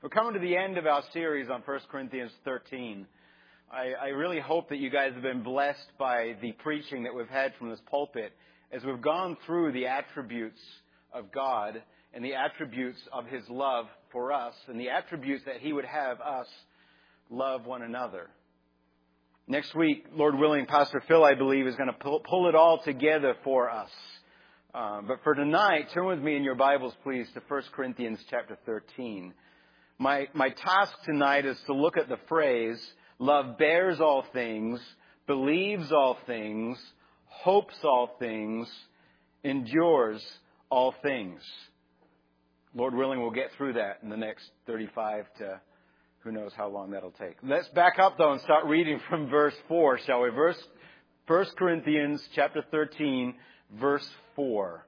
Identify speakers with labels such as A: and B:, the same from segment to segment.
A: We're coming to the end of our series on 1 Corinthians 13. I really hope that you guys have been blessed by the preaching that we've had from this pulpit as we've gone through the attributes of God and the attributes of His love for us and the attributes that He would have us love one another. Next week, Lord willing, Pastor Phil, I believe, is going to pull it all together for us. But for tonight, turn with me in your Bibles, please, to 1 Corinthians chapter 13. My task tonight is to look at the phrase, love bears all things, believes all things, hopes all things, endures all things. Lord willing, we'll get through that in the next 35 to who knows how long that'll take. Let's back up, though, and start reading from verse 4, shall we? 1 Corinthians chapter 13, verse 4.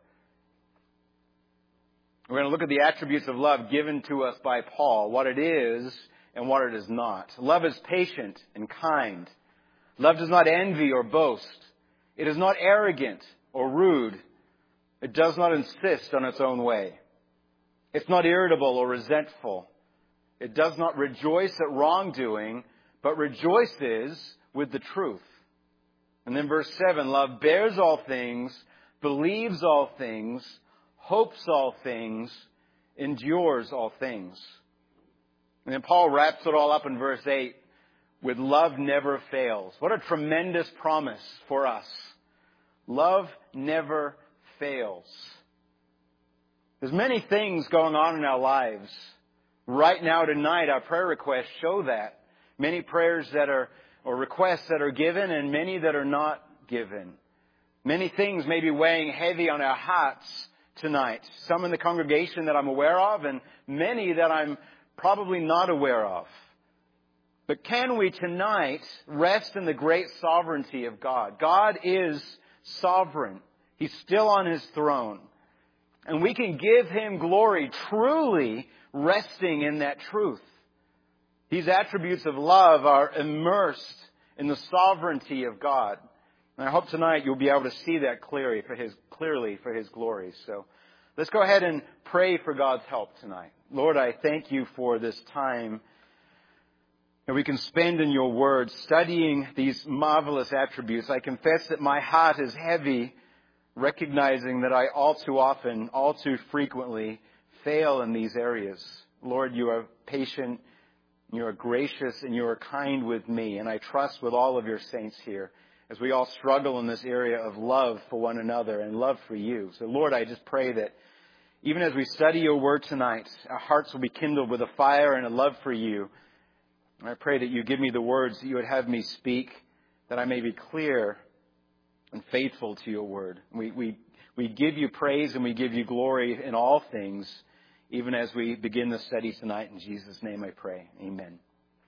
A: We're going to look at the attributes of love given to us by Paul, what it is and what it is not. Love is patient and kind. Love does not envy or boast. It is not arrogant or rude. It does not insist on its own way. It's not irritable or resentful. It does not rejoice at wrongdoing, but rejoices with the truth. And then verse 7, love bears all things, believes all things, hopes all things, endures all things. And then Paul wraps it all up in verse 8 with love never fails. What a tremendous promise for us. Love never fails. There's many things going on in our lives. Right now, tonight, our prayer requests show that. Many prayers or requests that are given and many that are not given. Many things may be weighing heavy on our hearts tonight. Some in the congregation that I'm aware of and many that I'm probably not aware of. But can we tonight rest in the great sovereignty of God? God is sovereign. He's still on His throne. And we can give Him glory truly resting in that truth. These attributes of love are immersed in the sovereignty of God. And I hope tonight you'll be able to see that clearly for His glory. So let's go ahead and pray for God's help tonight. Lord, I thank You for this time that we can spend in Your Word studying these marvelous attributes. I confess that my heart is heavy, recognizing that I all too often, all too frequently fail in these areas. Lord, You are patient, You are gracious, and You are kind with me. And I trust with all of Your saints here as we all struggle in this area of love for one another and love for You. So Lord, I just pray that even as we study Your Word tonight, our hearts will be kindled with a fire and a love for You. And I pray that You give me the words that You would have me speak, that I may be clear and faithful to Your Word. We give You praise and we give You glory in all things, even as we begin the study tonight. In Jesus' name I pray. Amen.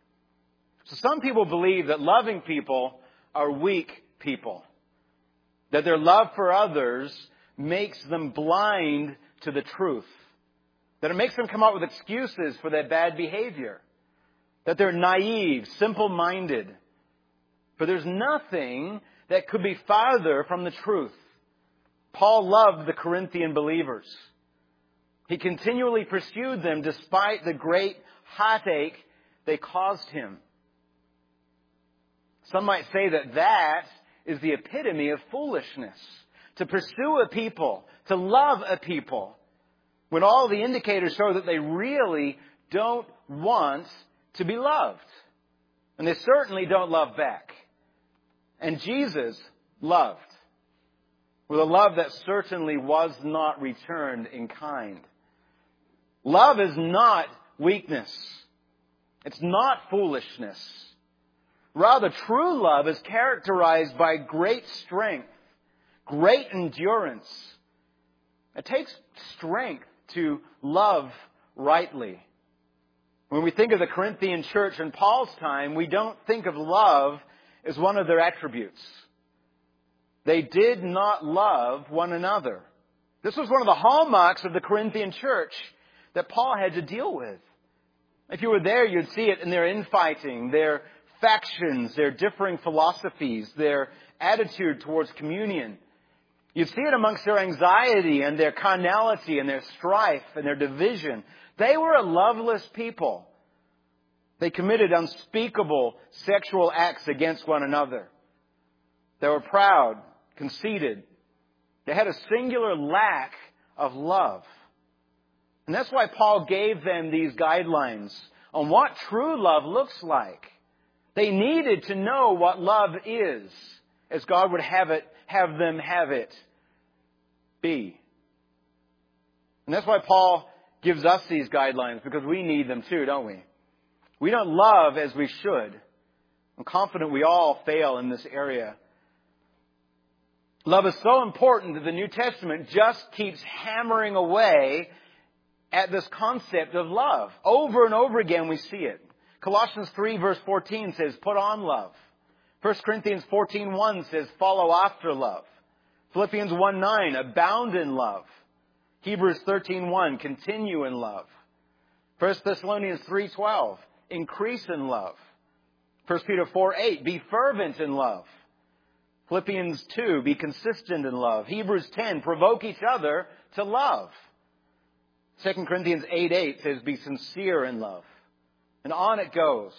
A: So some people believe that loving people are weak people. That their love for others makes them blind to the truth. That it makes them come up with excuses for their bad behavior. That they're naive, simple-minded. But there's nothing that could be farther from the truth. Paul loved the Corinthian believers. He continually pursued them despite the great heartache they caused him. Some might say that is the epitome of foolishness. To pursue a people, to love a people, when all the indicators show that they really don't want to be loved. And they certainly don't love back. And Jesus loved with a love that certainly was not returned in kind. Love is not weakness. It's not foolishness. Rather, true love is characterized by great strength, great endurance. It takes strength to love rightly. When we think of the Corinthian church in Paul's time, we don't think of love as one of their attributes. They did not love one another. This was one of the hallmarks of the Corinthian church that Paul had to deal with. If you were there, you'd see it in their infighting, their factions, their differing philosophies, their attitude towards communion. You see it amongst their anxiety and their carnality and their strife and their division. They were a loveless people. They committed unspeakable sexual acts against one another. They were proud, conceited. They had a singular lack of love. And that's why Paul gave them these guidelines on what true love looks like. They needed to know what love is, as God would have them have it be. And that's why Paul gives us these guidelines, because we need them too, don't we? We don't love as we should. I'm confident we all fail in this area. Love is so important that the New Testament just keeps hammering away at this concept of love. Over and over again we see it. Colossians 3 verse 14 says, put on love. 1 Corinthians 14:1 says, follow after love. Philippians 1:9, abound in love. Hebrews 13:1, continue in love. 1 Thessalonians 3:12, increase in love. 1 Peter 4:8, be fervent in love. Philippians 2, be consistent in love. Hebrews 10, provoke each other to love. 2 Corinthians 8:8 says, be sincere in love. And on it goes.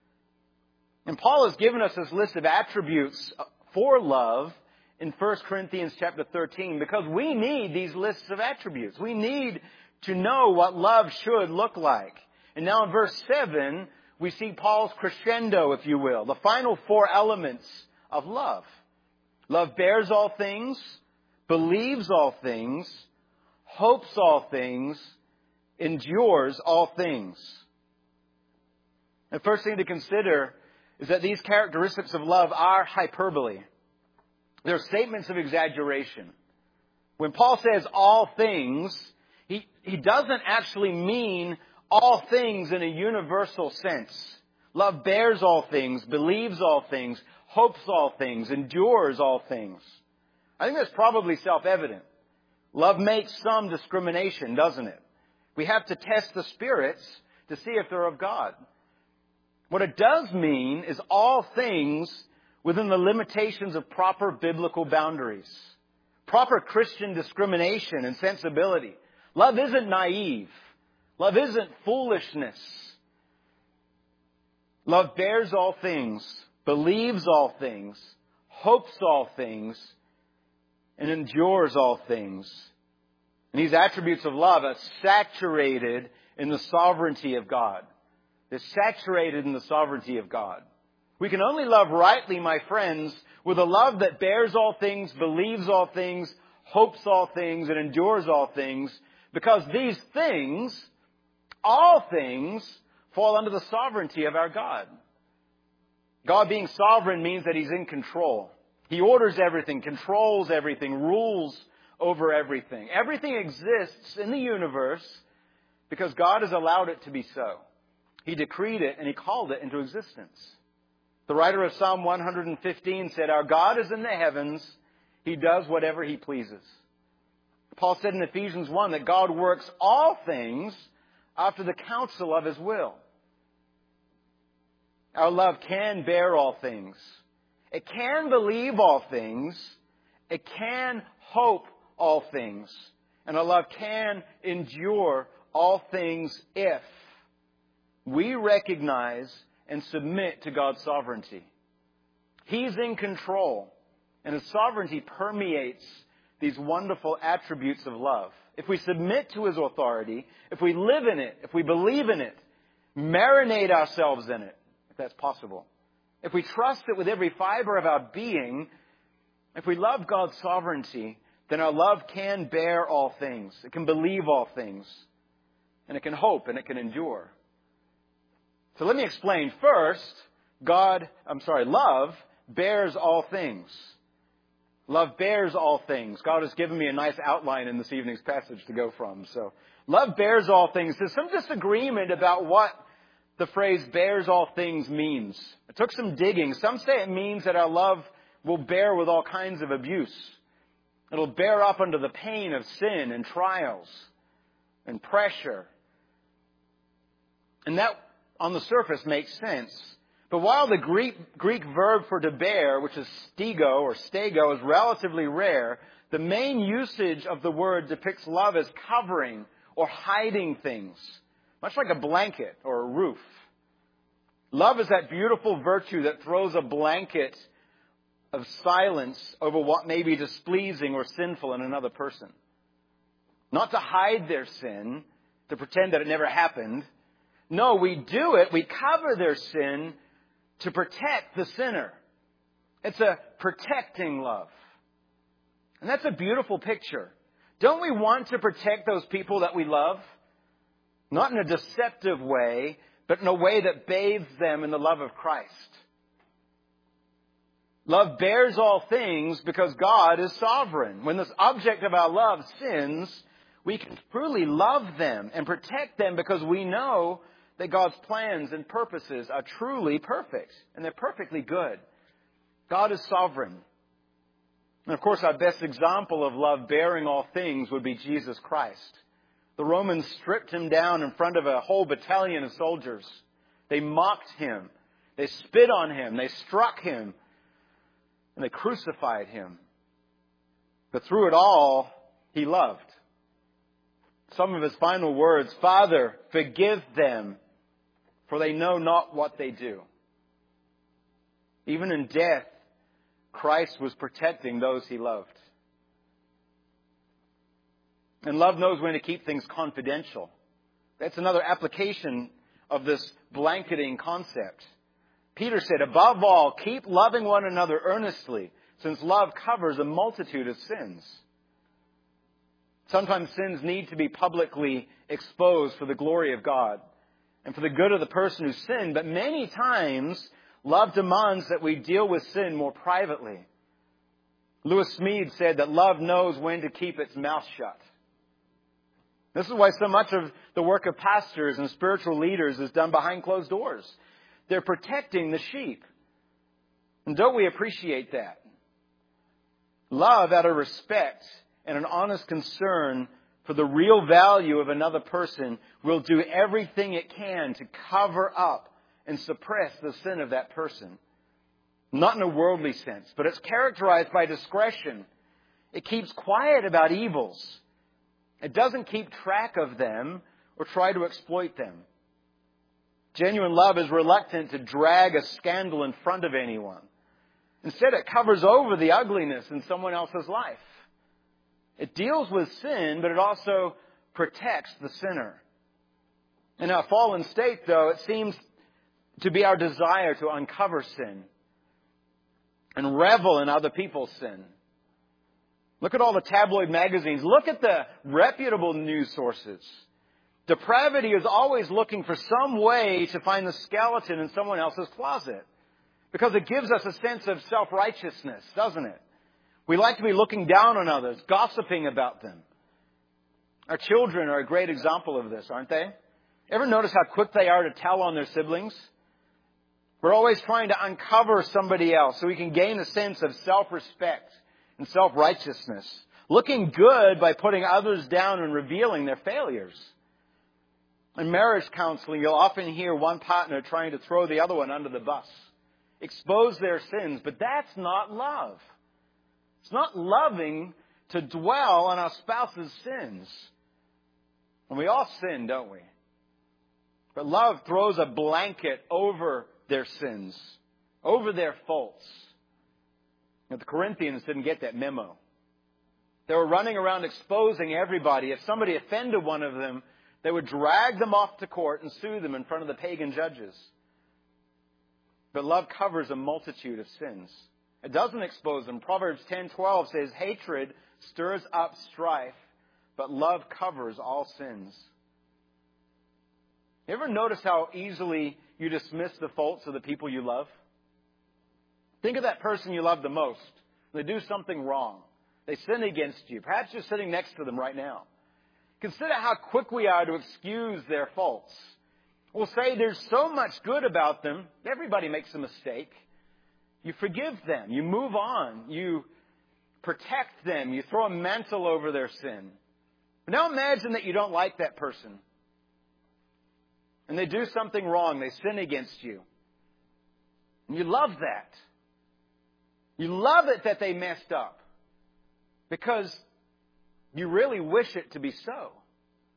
A: And Paul has given us this list of attributes for love in 1 Corinthians chapter 13 because we need these lists of attributes. We need to know what love should look like. And now in verse 7, we see Paul's crescendo, if you will, the final four elements of love. Love bears all things, believes all things, hopes all things, endures all things. The first thing to consider is that these characteristics of love are hyperbole. They're statements of exaggeration. When Paul says all things, he doesn't actually mean all things in a universal sense. Love bears all things, believes all things, hopes all things, endures all things. I think that's probably self-evident. Love makes some discrimination, doesn't it? We have to test the spirits to see if they're of God. What it does mean is all things within the limitations of proper biblical boundaries. Proper Christian discrimination and sensibility. Love isn't naive. Love isn't foolishness. Love bears all things, believes all things, hopes all things, and endures all things. And these attributes of love are saturated in the sovereignty of God. They're saturated in the sovereignty of God. We can only love rightly, my friends, with a love that bears all things, believes all things, hopes all things, and endures all things, because these things, all things, fall under the sovereignty of our God. God being sovereign means that He's in control. He orders everything, controls everything, rules over everything. Everything exists in the universe because God has allowed it to be so. He decreed it and He called it into existence. The writer of Psalm 115 said, our God is in the heavens. He does whatever He pleases. Paul said in Ephesians 1 that God works all things after the counsel of His will. Our love can bear all things. It can believe all things. It can hope all things. And our love can endure all things if we recognize and submit to God's sovereignty. He's in control, and His sovereignty permeates these wonderful attributes of love. If we submit to His authority, if we live in it, if we believe in it, marinate ourselves in it, if that's possible, if we trust it with every fiber of our being, if we love God's sovereignty, then our love can bear all things. It can believe all things, and it can hope, and it can endure. So let me explain. First, love bears all things. Love bears all things. God has given me a nice outline in this evening's passage to go from. So, love bears all things. There's some disagreement about what the phrase bears all things means. It took some digging. Some say it means that our love will bear with all kinds of abuse. It'll bear up under the pain of sin and trials and pressure. And that, on the surface, makes sense. But while the Greek verb for to bear, which is stego or stego, is relatively rare, the main usage of the word depicts love as covering or hiding things. much like a blanket or a roof. Love is that beautiful virtue that throws a blanket of silence over what may be displeasing or sinful in another person. Not to hide their sin, to pretend that it never happened. No, we do it, we cover their sin to protect the sinner. It's a protecting love. And that's a beautiful picture. Don't we want to protect those people that we love? Not in a deceptive way, but in a way that bathes them in the love of Christ. Love bears all things because God is sovereign. When this object of our love sins, we can truly love them and protect them because we know that God's plans and purposes are truly perfect and they're perfectly good. God is sovereign. And of course, our best example of love bearing all things would be Jesus Christ. The Romans stripped him down in front of a whole battalion of soldiers. They mocked him. They spit on him. They struck him. And they crucified him. But through it all, he loved. Some of his final words, "Father, forgive them, for they know not what they do." Even in death, Christ was protecting those he loved. And love knows when to keep things confidential. That's another application of this blanketing concept. Peter said, "Above all, keep loving one another earnestly, since love covers a multitude of sins." Sometimes sins need to be publicly exposed for the glory of God and for the good of the person who sinned. But many times, love demands that we deal with sin more privately. Lewis Smead said that love knows when to keep its mouth shut. This is why so much of the work of pastors and spiritual leaders is done behind closed doors. They're protecting the sheep. And don't we appreciate that? Love out of respect and an honest concern for the real value of another person will do everything it can to cover up and suppress the sin of that person. Not in a worldly sense, but it's characterized by discretion. It keeps quiet about evils. It doesn't keep track of them or try to exploit them. Genuine love is reluctant to drag a scandal in front of anyone. Instead, it covers over the ugliness in someone else's life. It deals with sin, but it also protects the sinner. In our fallen state, though, it seems to be our desire to uncover sin and revel in other people's sin. Look at all the tabloid magazines. Look at the reputable news sources. Depravity is always looking for some way to find the skeleton in someone else's closet. Because it gives us a sense of self-righteousness, doesn't it? We like to be looking down on others, gossiping about them. Our children are a great example of this, aren't they? Ever notice how quick they are to tell on their siblings? We're always trying to uncover somebody else so we can gain a sense of self-respect and self-righteousness. Looking good by putting others down and revealing their failures. In marriage counseling, you'll often hear one partner trying to throw the other one under the bus. Expose their sins, but that's not love. It's not loving to dwell on our spouse's sins. And we all sin, don't we? But love throws a blanket over their sins, over their faults. But the Corinthians didn't get that memo. They were running around exposing everybody. If somebody offended one of them, they would drag them off to court and sue them in front of the pagan judges. But love covers a multitude of sins. It doesn't expose them. Proverbs 10:12 says, "Hatred stirs up strife, but love covers all sins." You ever notice how easily you dismiss the faults of the people you love? Think of that person you love the most. They do something wrong. They sin against you. Perhaps you're sitting next to them right now. Consider how quick we are to excuse their faults. We'll say there's so much good about them. Everybody makes a mistake. You forgive them. You move on. You protect them. You throw a mantle over their sin. But now imagine that you don't like that person. And they do something wrong. They sin against you. And you love that. You love it that they messed up. Because you really wish it to be so.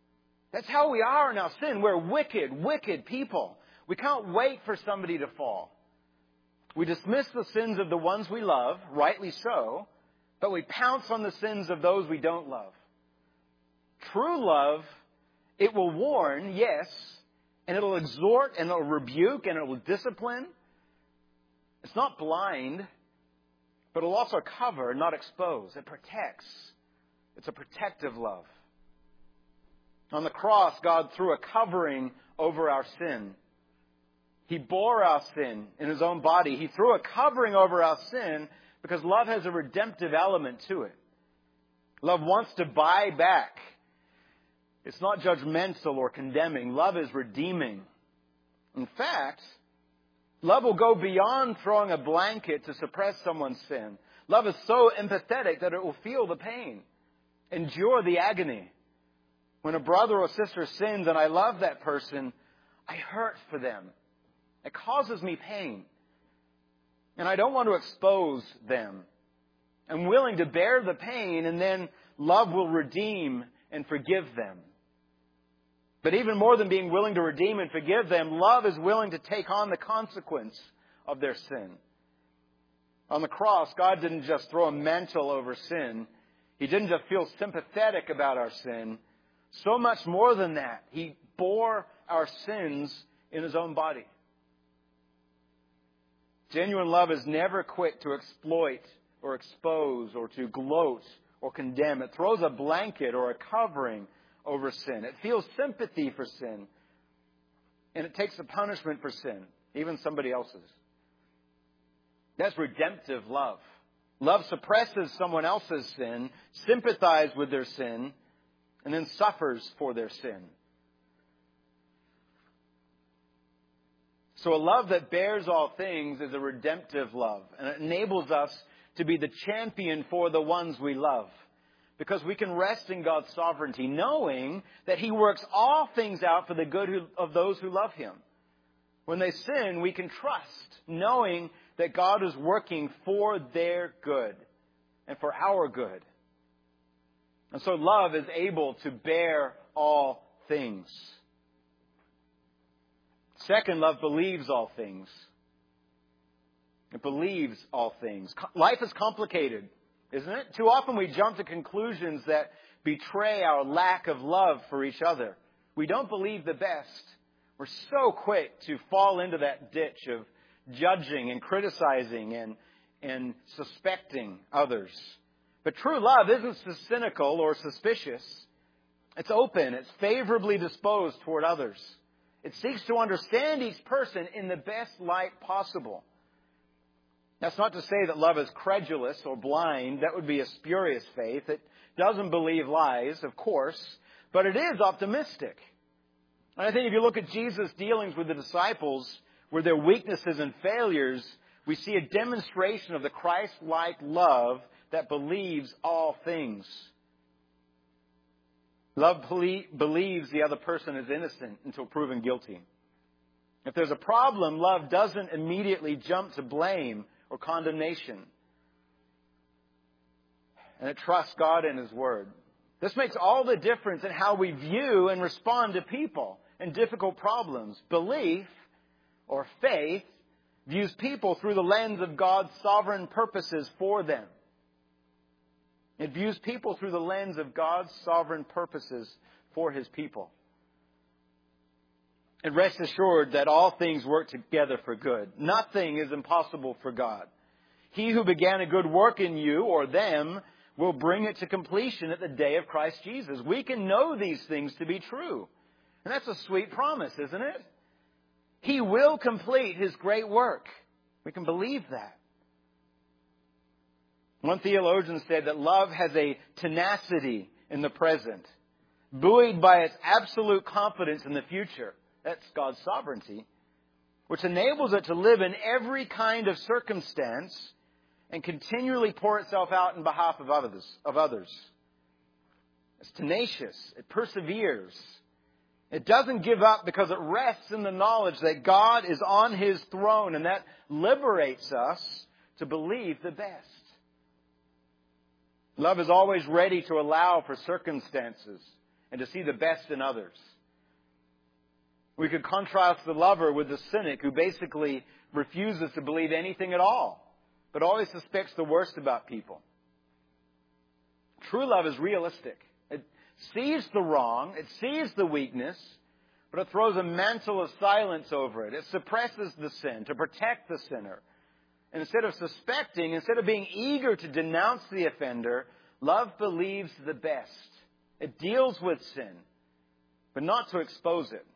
A: That's how we are in our sin. We're wicked, wicked people. We can't wait for somebody to fall. We dismiss the sins of the ones we love, rightly so, but we pounce on the sins of those we don't love. True love, it will warn, yes, and it'll exhort, and it'll rebuke, and it'll discipline. It's not blind, but it'll also cover, not expose. It protects. It's a protective love. On the cross, God threw a covering over our sin. He bore our sin in His own body. He threw a covering over our sin because love has a redemptive element to it. Love wants to buy back. It's not judgmental or condemning. Love is redeeming. In fact, love will go beyond throwing a blanket to suppress someone's sin. Love is so empathetic that it will feel the pain, endure the agony. When a brother or sister sins and I love that person, I hurt for them. It causes me pain. And I don't want to expose them. I'm willing to bear the pain, and then love will redeem and forgive them. But even more than being willing to redeem and forgive them, love is willing to take on the consequence of their sin. On the cross, God didn't just throw a mantle over sin. He didn't just feel sympathetic about our sin. So much more than that, He bore our sins in His own body. Genuine love is never quick to exploit or expose or to gloat or condemn. It throws a blanket or a covering over sin. It feels sympathy for sin. And it takes the punishment for sin, even somebody else's. That's redemptive love. Love suppresses someone else's sin, sympathizes with their sin, and then suffers for their sin. So a love that bears all things is a redemptive love. And it enables us to be the champion for the ones we love. Because we can rest in God's sovereignty, knowing that He works all things out for the good of those who love Him. When they sin, we can trust, knowing that God is working for their good and for our good. And so love is able to bear all things. Second, love believes all things. It believes all things. Life is complicated, isn't it? Too often we jump to conclusions that betray our lack of love for each other. We don't believe the best. We're so quick to fall into that ditch of judging and criticizing and suspecting others. But true love isn't cynical or suspicious. It's open. It's favorably disposed toward others. It seeks to understand each person in the best light possible. That's not to say that love is credulous or blind. That would be a spurious faith. It doesn't believe lies, of course, but it is optimistic. And I think if you look at Jesus' dealings with the disciples, with their weaknesses and failures, we see a demonstration of the Christ-like love that believes all things. Love believes the other person is innocent until proven guilty. If there's a problem, love doesn't immediately jump to blame or condemnation. And it trusts God and His Word. This makes all the difference in how we view and respond to people and difficult problems. Belief, or faith, views people through the lens of God's sovereign purposes for them. It views people through the lens of God's sovereign purposes for His people. And rest assured that all things work together for good. Nothing is impossible for God. He who began a good work in you or them will bring it to completion at the day of Christ Jesus. We can know these things to be true. And that's a sweet promise, isn't it? He will complete His great work. We can believe that. One theologian said that love has a tenacity in the present, buoyed by its absolute confidence in the future. That's God's sovereignty, which enables it to live in every kind of circumstance and continually pour itself out in behalf of others. It's tenacious. It perseveres. It doesn't give up because it rests in the knowledge that God is on His throne, and that liberates us to believe the best. Love is always ready to allow for circumstances and to see the best in others. We could contrast the lover with the cynic who basically refuses to believe anything at all, but always suspects the worst about people. True love is realistic. It sees the wrong, it sees the weakness, but it throws a mantle of silence over it. It suppresses the sin to protect the sinner. And instead of suspecting, instead of being eager to denounce the offender, love believes the best. It deals with sin, but not to expose it.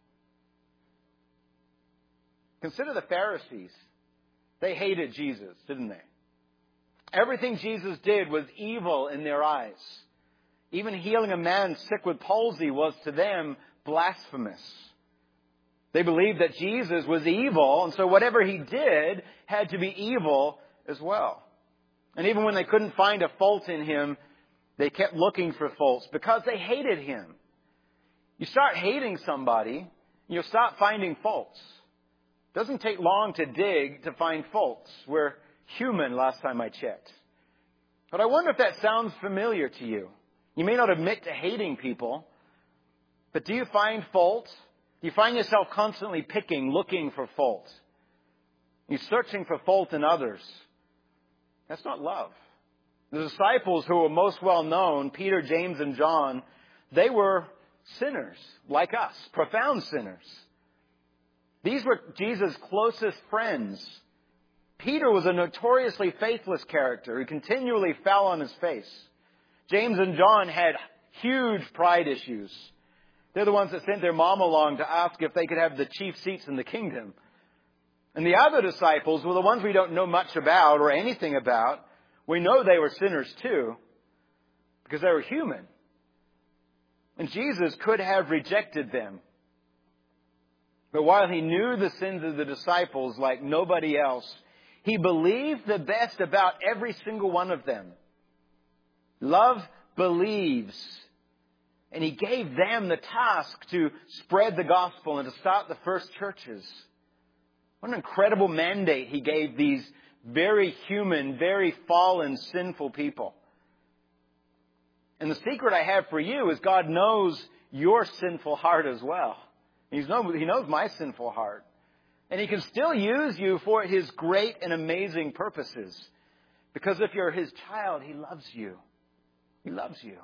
A: Consider the Pharisees. They hated Jesus, didn't they? Everything Jesus did was evil in their eyes. Even healing a man sick with palsy was to them blasphemous. They believed that Jesus was evil, and so whatever he did had to be evil as well. And even when they couldn't find a fault in him, they kept looking for faults because they hated him. You start hating somebody, you'll start finding faults. It doesn't take long to dig to find faults. We're human last time I checked. But I wonder if that sounds familiar to you. You may not admit to hating people, but do you find fault? Do you find yourself constantly picking, looking for fault? You're searching for fault in others. That's not love. The disciples who were most well known, Peter, James, and John, they were sinners like us, profound sinners. These were Jesus' closest friends. Peter was a notoriously faithless character who continually fell on his face. James and John had huge pride issues. They're the ones that sent their mom along to ask if they could have the chief seats in the kingdom. And the other disciples were the ones we don't know much about or anything about. We know they were sinners too, because they were human. And Jesus could have rejected them. But while he knew the sins of the disciples like nobody else, he believed the best about every single one of them. Love believes. And he gave them the task to spread the gospel and to start the first churches. What an incredible mandate he gave these very human, very fallen, sinful people. And the secret I have for you is God knows your sinful heart as well. He knows my sinful heart. And he can still use you for his great and amazing purposes. Because if you're his child, he loves you. He loves you.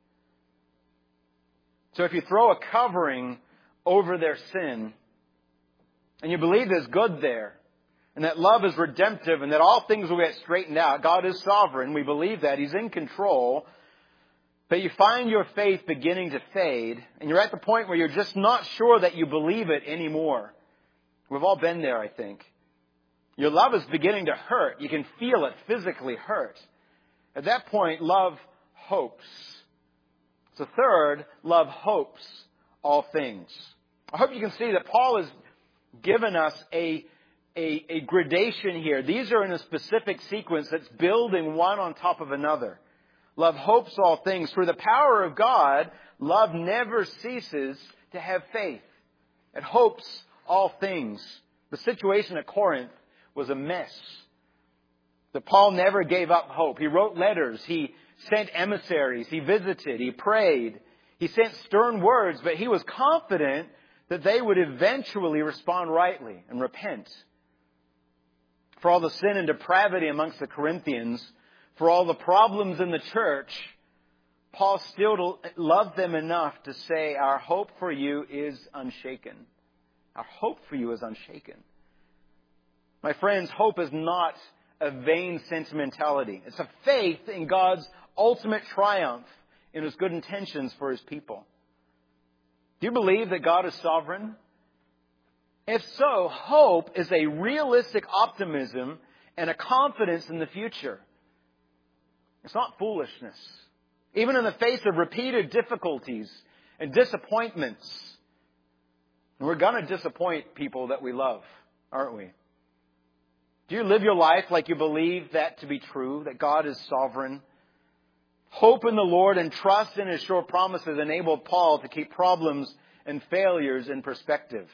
A: So if you throw a covering over their sin, and you believe there's good there, and that love is redemptive, and that all things will get straightened out, God is sovereign, we believe that, he's in control, but you find your faith beginning to fade, and you're at the point where you're just not sure that you believe it anymore. We've all been there, I think. Your love is beginning to hurt. You can feel it physically hurt. At that point, love hopes. So third, love hopes all things. I hope you can see that Paul has given us a gradation here. These are in a specific sequence that's building one on top of another. Love hopes all things. Through the power of God, love never ceases to have faith. It hopes all things. The situation at Corinth was a mess. But Paul never gave up hope. He wrote letters. He sent emissaries. He visited. He prayed. He sent stern words, but he was confident that they would eventually respond rightly and repent. For all the sin and depravity amongst the Corinthians, for all the problems in the church, Paul still loved them enough to say, our hope for you is unshaken. Our hope for you is unshaken. My friends, hope is not a vain sentimentality. It's a faith in God's ultimate triumph in his good intentions for his people. Do you believe that God is sovereign? If so, hope is a realistic optimism and a confidence in the future. It's not foolishness. Even in the face of repeated difficulties and disappointments. We're going to disappoint people that we love, aren't we? Do you live your life like you believe that to be true, that God is sovereign? Hope in the Lord and trust in his sure promises enabled Paul to keep problems and failures in perspective.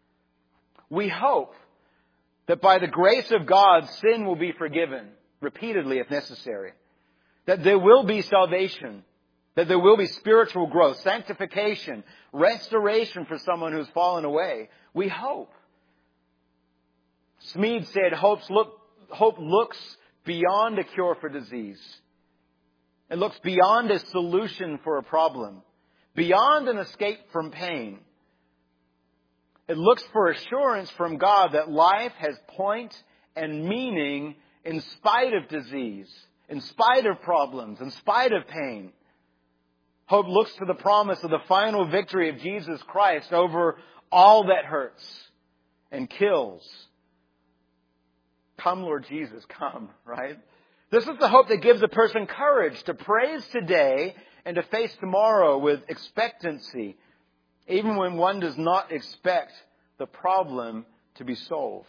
A: We hope that by the grace of God, sin will be forgiven repeatedly if necessary. That there will be salvation. That there will be spiritual growth, sanctification, restoration for someone who's fallen away. We hope. Smead said, hope looks beyond a cure for disease. It looks beyond a solution for a problem, beyond an escape from pain. It looks for assurance from God that life has point and meaning in spite of disease, in spite of problems, in spite of pain. Hope looks to the promise of the final victory of Jesus Christ over all that hurts and kills. Come, Lord Jesus, come, right? This is the hope that gives a person courage to praise today and to face tomorrow with expectancy, even when one does not expect the problem to be solved.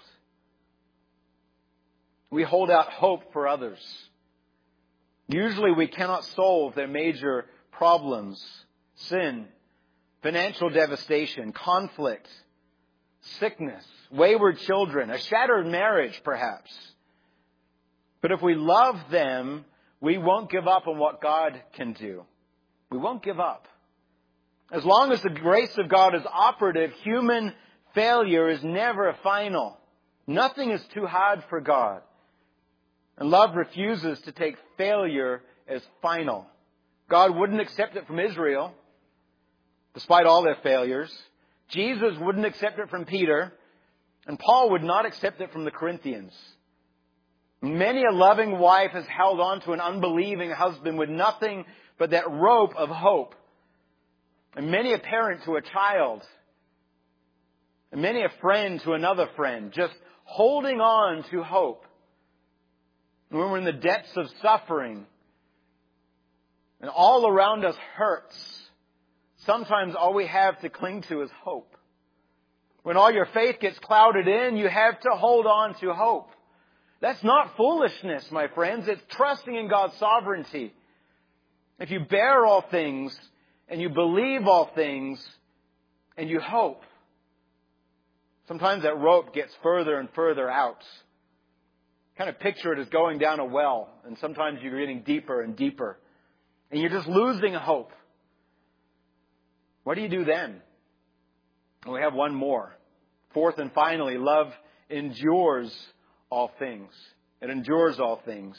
A: We hold out hope for others. Usually we cannot solve their major problems: sin, financial devastation, conflict, sickness, wayward children, a shattered marriage perhaps. But if we love them, we won't give up on what God can do. We won't give up. As long as the grace of God is operative, human failure is never final. Nothing is too hard for God. And love refuses to take failure as final. God wouldn't accept it from Israel, despite all their failures. Jesus wouldn't accept it from Peter. And Paul would not accept it from the Corinthians. Many a loving wife has held on to an unbelieving husband with nothing but that rope of hope. And many a parent to a child. And many a friend to another friend. Just holding on to hope. And when we're in the depths of suffering and all around us hurts, sometimes all we have to cling to is hope. When all your faith gets clouded in, you have to hold on to hope. That's not foolishness, my friends. It's trusting in God's sovereignty. If you bear all things and you believe all things and you hope, sometimes that rope gets further and further out. Kind of picture it as going down a well, and sometimes you're getting deeper and deeper, and you're just losing hope. What do you do then? And we have one more. Fourth and finally, love endures all things. It endures all things.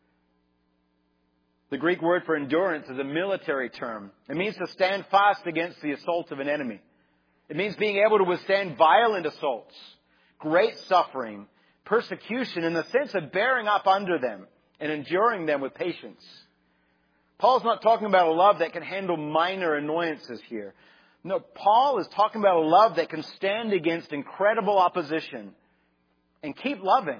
A: The Greek word for endurance is a military term. It means to stand fast against the assault of an enemy. It means being able to withstand violent assaults, great suffering, persecution, in the sense of bearing up under them and enduring them with patience. Paul's not talking about a love that can handle minor annoyances here. No, Paul is talking about a love that can stand against incredible opposition and keep loving.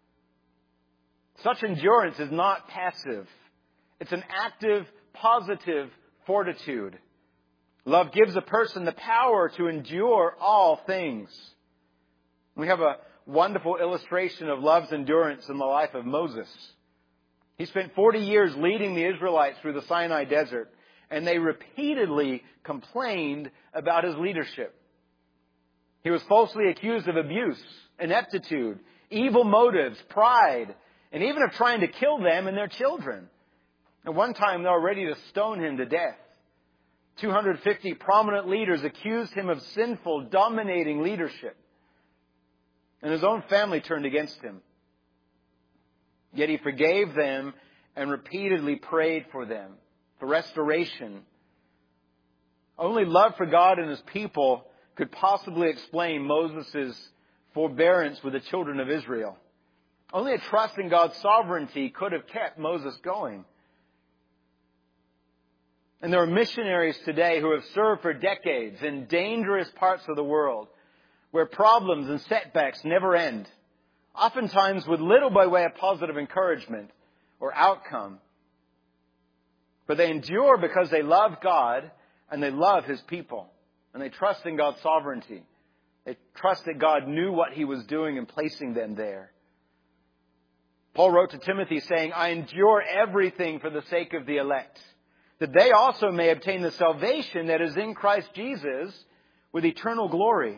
A: Such endurance is not passive. It's an active, positive fortitude. Love gives a person the power to endure all things. We have a wonderful illustration of love's endurance in the life of Moses. He spent 40 years leading the Israelites through the Sinai desert, and they repeatedly complained about his leadership. He was falsely accused of abuse, ineptitude, evil motives, pride, and even of trying to kill them and their children. At one time, they were ready to stone him to death. 250 prominent leaders accused him of sinful, dominating leadership. And his own family turned against him. Yet he forgave them and repeatedly prayed for them, for restoration. Only love for God and His people could possibly explain Moses' forbearance with the children of Israel. Only a trust in God's sovereignty could have kept Moses going. And there are missionaries today who have served for decades in dangerous parts of the world where problems and setbacks never end, oftentimes with little by way of positive encouragement or outcome. But they endure because they love God and they love His people. And they trust in God's sovereignty. They trust that God knew what He was doing in placing them there. Paul wrote to Timothy saying, I endure everything for the sake of the elect, that they also may obtain the salvation that is in Christ Jesus with eternal glory.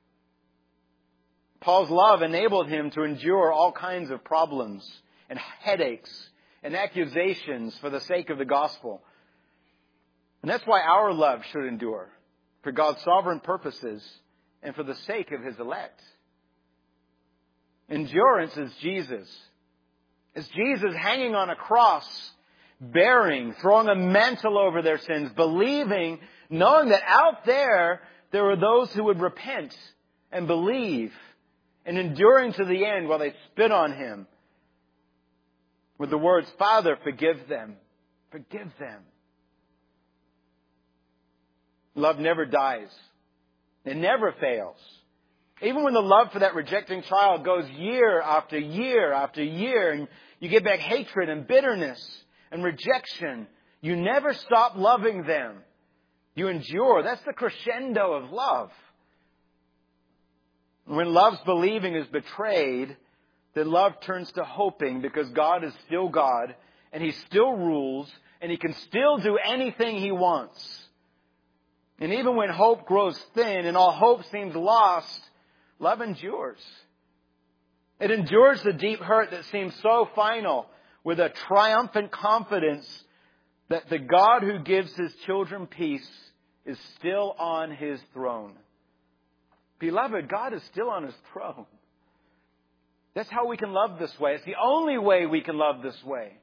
A: Paul's love enabled him to endure all kinds of problems and headaches and accusations for the sake of the gospel. And that's why our love should endure, for God's sovereign purposes and for the sake of His elect. Endurance is Jesus. It's Jesus hanging on a cross, bearing, throwing a mantle over their sins, believing, knowing that out there were those who would repent and believe, and enduring to the end while they spit on Him with the words, Father, forgive them. Forgive them. Love never dies. It never fails. Even when the love for that rejecting child goes year after year after year, and you get back hatred and bitterness and rejection, you never stop loving them. You endure. That's the crescendo of love. When love's believing is betrayed, then love turns to hoping, because God is still God and He still rules and He can still do anything He wants. And even when hope grows thin and all hope seems lost, love endures. It endures the deep hurt that seems so final with a triumphant confidence that the God who gives His children peace is still on His throne. Beloved, God is still on His throne. That's how we can love this way. It's the only way we can love this way.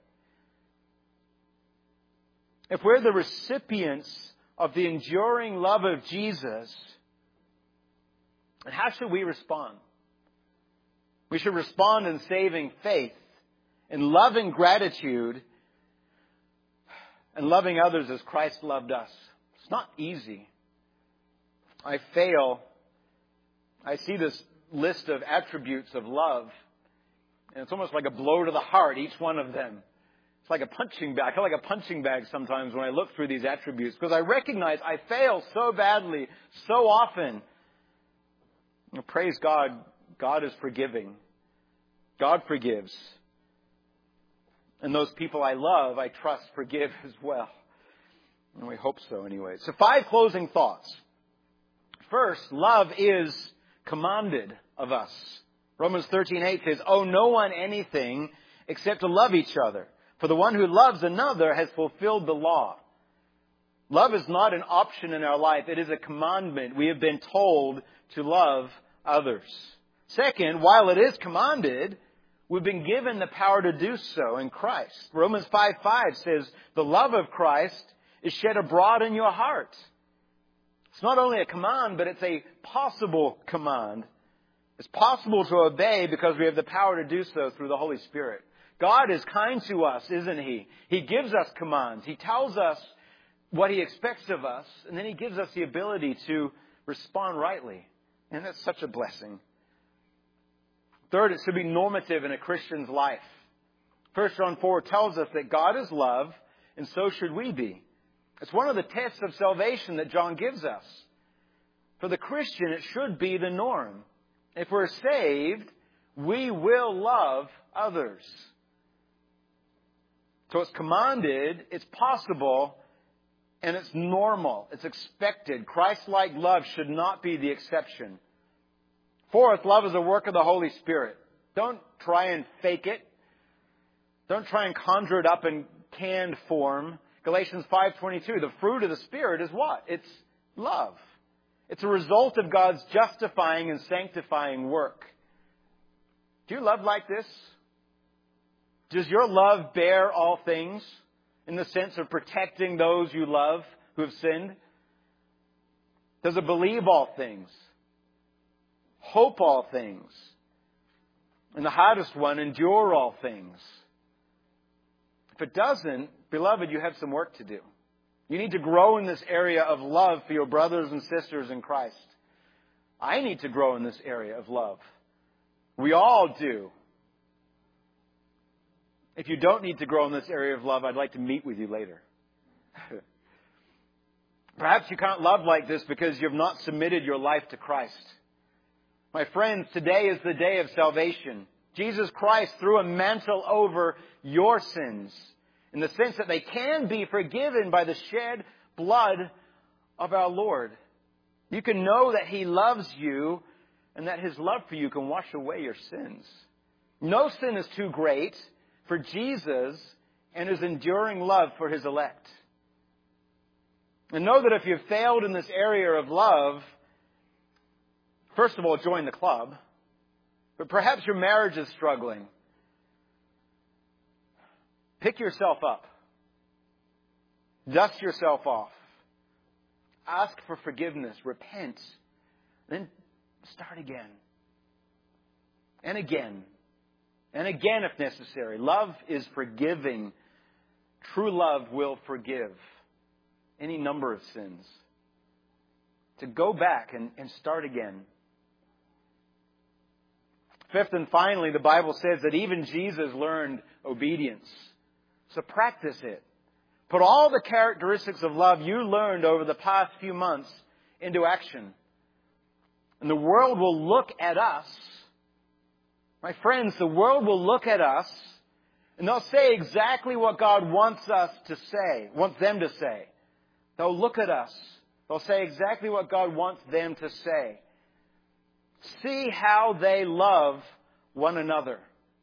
A: If we're the recipients of the enduring love of Jesus, and how should we respond? We should respond in saving faith, in loving gratitude, and loving others as Christ loved us. It's not easy. I fail. I see this list of attributes of love, and it's almost like a blow to the heart, each one of them. It's like a punching bag. I feel like a punching bag sometimes when I look through these attributes, because I recognize I fail so badly, so often. Praise God. God is forgiving. God forgives. And those people I love, I trust, forgive as well. And we hope so anyway. So 5 closing thoughts. First, love is commanded of us. Romans 13:8 says, owe no one anything except to love each other. For the one who loves another has fulfilled the law. Love is not an option in our life. It is a commandment. We have been told to love others. Second, while it is commanded, we've been given the power to do so in Christ. Romans 5:5 says, the love of Christ is shed abroad in your heart. It's not only a command, but it's a possible command. It's possible to obey because we have the power to do so through the Holy Spirit. God is kind to us, isn't He? He gives us commands. He tells us what He expects of us, and then He gives us the ability to respond rightly. And that's such a blessing. Third, it should be normative in a Christian's life. 1 John 4 tells us that God is love, and so should we be. It's one of the tests of salvation that John gives us. For the Christian, it should be the norm. If we're saved, we will love others. So it's commanded, it's possible, and it's normal. It's expected. Christ-like love should not be the exception. Fourth, love is a work of the Holy Spirit. Don't try and fake it. Don't try and conjure it up in canned form. Galatians 5:22, the fruit of the Spirit is what? It's love. It's a result of God's justifying and sanctifying work. Do you love like this? Does your love bear all things in the sense of protecting those you love who have sinned? Does it believe all things? Hope all things? And the hardest one, endure all things? If it doesn't, beloved, you have some work to do. You need to grow in this area of love for your brothers and sisters in Christ. I need to grow in this area of love. We all do. If you don't need to grow in this area of love, I'd like to meet with you later. Perhaps you can't love like this because you have not submitted your life to Christ. My friends, today is the day of salvation. Jesus Christ threw a mantle over your sins in the sense that they can be forgiven by the shed blood of our Lord. You can know that He loves you and that His love for you can wash away your sins. No sin is too great for Jesus and His enduring love for His elect. And know that if you've failed in this area of love, first of all, join the club. But perhaps your marriage is struggling. Pick yourself up. Dust yourself off. Ask for forgiveness. Repent. Then start again. And again. And again if necessary. Love is forgiving. True love will forgive any number of sins. To go back and start again. Fifth and finally, the Bible says that even Jesus learned obedience. So practice it. Put all the characteristics of love you learned over the past few months into action. And the world will look at us. My friends, the world will look at us and they'll say exactly what God wants us to say, wants them to say. They'll look at us. They'll say exactly what God wants them to say. See how they love one another.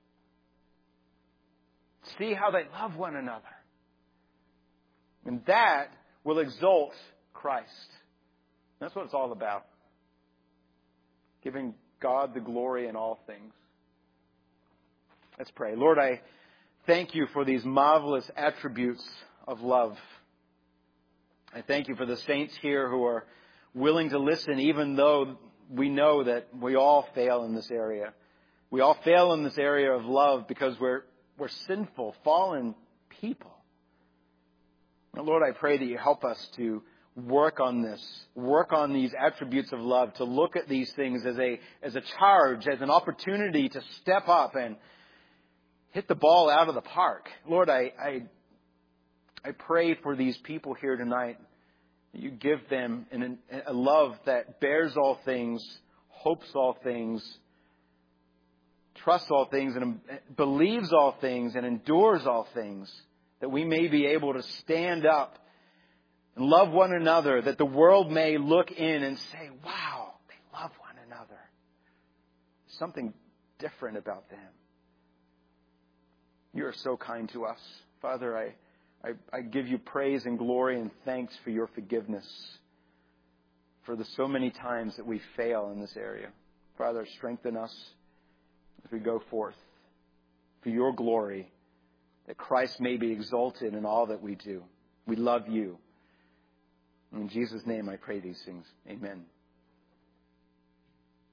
A: See how they love one another. And that will exalt Christ. That's what it's all about. Giving God the glory in all things. Let's pray. Lord, I thank you for these marvelous attributes of love. I thank you for the saints here who are willing to listen, even though we know that we all fail in this area. We all fail in this area of love because we're sinful, fallen people. Now, Lord, I pray that you help us to work on this, work on these attributes of love, to look at these things as a charge, as an opportunity to step up and hit the ball out of the park. Lord, I pray for these people here tonight. You give them a love that bears all things, hopes all things, trusts all things, and believes all things, and endures all things, that we may be able to stand up and love one another, that the world may look in and say, wow, they love one another. Something different about them. You are so kind to us. Father, I give you praise and glory and thanks for your forgiveness, for the so many times that we fail in this area. Father, strengthen us as we go forth for your glory, that Christ may be exalted in all that we do. We love you. In Jesus' name I pray these things. Amen.